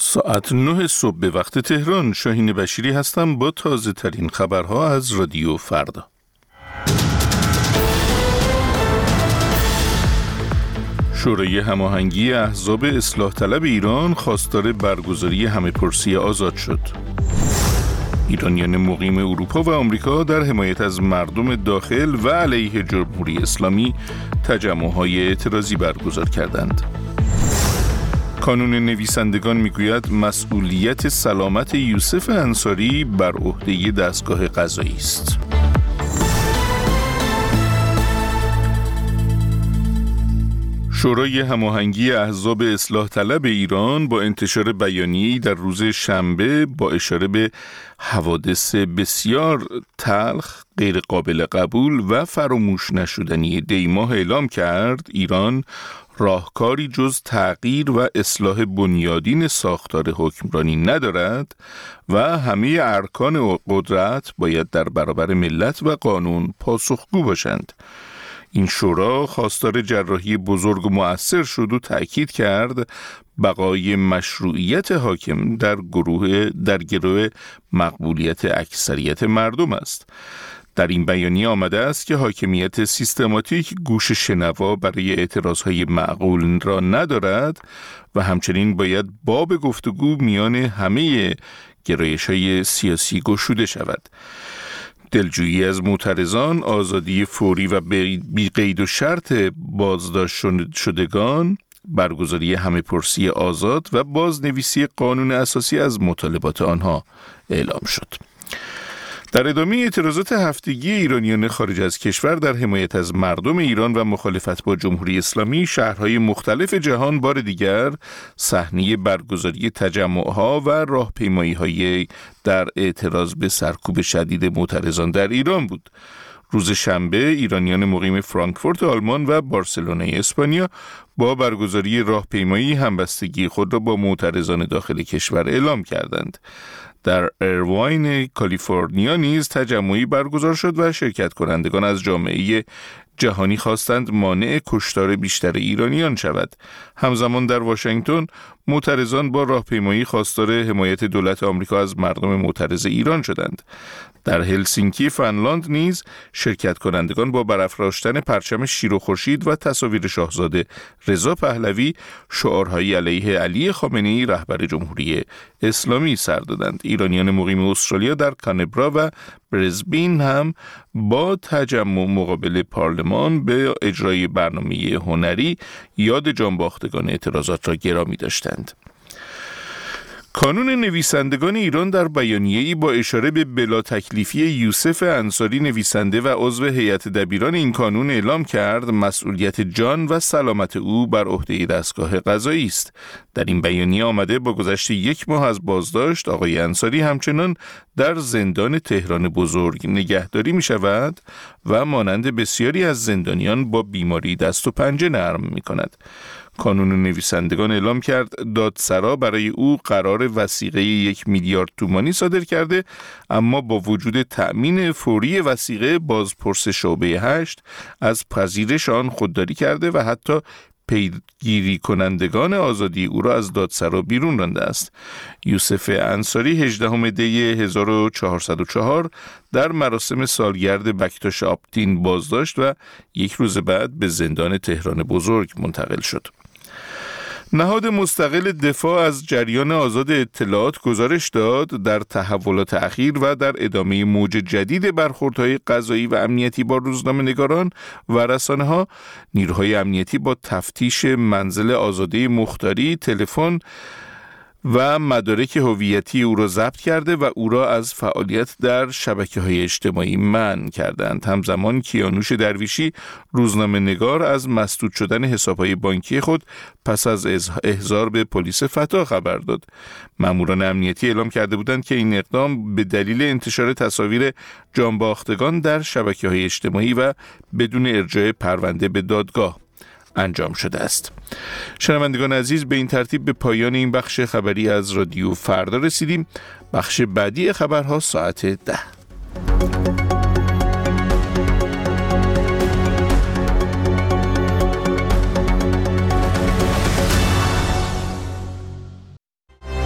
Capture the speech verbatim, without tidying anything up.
ساعت نه صبح به وقت تهران. شاهین بشیری هستم با تازه ترین خبرها از رادیو فردا. شورای هماهنگی احزاب اصلاح طلب ایران خواستار برگزاری همه‌پرسی آزاد شد. ایرانیان مقیم اروپا و آمریکا در حمایت از مردم داخل و علیه جمهوری اسلامی تجمع‌های اعتراضی برگزار کردند. کانون نویسندگان میگوید مسئولیت سلامت یوسف انصاری بر عهده دستگاه قضایی است. شورای هماهنگی احزاب اصلاح طلب ایران با انتشار بیانیه‌ای در روز شنبه با اشاره به حوادث بسیار تلخ، غیر قابل قبول و فراموش نشدنی دی‌ماه اعلام کرد ایران راهکاری جز تغییر و اصلاح بنیادین ساختار حکمرانی ندارد و همه ارکان قدرت باید در برابر ملت و قانون پاسخگو باشند. این شورا خواستار جراحی بزرگ و مؤثر شد و تأکید کرد بقای مشروعیت حاکم در گروه در گروه مقبولیت اکثریت مردم است. در این بیانیه آمده است که حاکمیت سیستماتیک گوش شنوا برای اعتراضهای معقول را ندارد و همچنین باید باب گفتگو میان همه گرایش‌های سیاسی گشوده شود. دلجویی از معترضان، آزادی فوری و بی قید و شرط بازداشت شدگان، برگزاری همه‌پرسی آزاد و بازنویسی قانون اساسی از مطالبات آنها اعلام شد. در ادامه اعتراضات هفتگی ایرانیان خارج از کشور در حمایت از مردم ایران و مخالفت با جمهوری اسلامی، شهرهای مختلف جهان بار دیگر صحنه برگزاری تجمعها و راهپیمایی‌های در اعتراض به سرکوب شدید معترضان در ایران بود. روز شنبه ایرانیان مقیم فرانکفورت آلمان و بارسلونای اسپانیا با برگزاری راهپیمایی همبستگی خود را با معترضان داخل کشور اعلام کردند. در ایرواین کالیفرنیا نیز تجمعی برگزار شد و شرکت کنندگان از جامعه جهانی خواستند مانع کشتار بیشتر ایرانیان شود. همزمان در واشنگتن معترضان با راهپیمایی خواستار حمایت دولت آمریکا از مردم معترض ایران شدند. در هلسینکی فنلاند نیز شرکت کنندگان با برافراشتن پرچم شیر و خورشید و تصاویر شاهزاده رضا پهلوی شعارهایی علیه علی خامنه‌ای رهبر جمهوری اسلامی سر دادند. ایرانیان مقیم استرالیا در کانبرا و برزبین هم با تجمع مقابل پارلمان به اجرای برنامه هنری یاد جانباختگان اعتراضات را گرامی داشتند. کانون نویسندگان ایران در بیانیه‌ای با اشاره به بلا تکلیفی یوسف انصاری نویسنده و عضو هیئت دبیران این کانون اعلام کرد مسئولیت جان و سلامت او بر عهده دستگاه قضایی است. در این بیانیه آمده با گذشت یک ماه از بازداشت آقای انصاری همچنان در زندان تهران بزرگ نگهداری می شود و مانند بسیاری از زندانیان با بیماری دست و پنجه نرم می کند. کانون نویسندگان اعلام کرد دادسرا برای او قرار وثیقه یک میلیارد تومانی صادر کرده، اما با وجود تأمین فوری وثیقه بازپرس شعبه هشت از پذیرش آن خودداری کرده و حتی پیگیری کنندگان آزادی او را از دادسرا بیرون رانده است. یوسف انصاری هجدهم دی هزار و چهارصد و چهار در مراسم سالگرد بکتاش آپتین بازداشت و یک روز بعد به زندان تهران بزرگ منتقل شد. نهاد مستقل دفاع از جریان آزاد اطلاعات گزارش داد در تحولات اخیر و در ادامه موج جدید برخوردهای قضایی و امنیتی با روزنامه‌نگاران و رسانه‌ها، نیروهای امنیتی با تفتیش منزل آزاده مختاری، تلفن و مدارک هویتی او را ضبط کرده و او را از فعالیت در شبکه‌های اجتماعی منع کردند. همزمان کیانوش درویشی روزنامه‌نگار از مسدود شدن حساب‌های بانکی خود پس از احضار به پلیس فتا خبر داد. ماموران امنیتی اعلام کرده بودند که این اقدام به دلیل انتشار تصاویر جانباختگان در شبکه‌های اجتماعی و بدون ارجاع پرونده به دادگاه انجام شده است. شنوندگان عزیز، به این ترتیب به پایان این بخش خبری از رادیو فردا رسیدیم. بخش بعدی خبرها ساعت ده.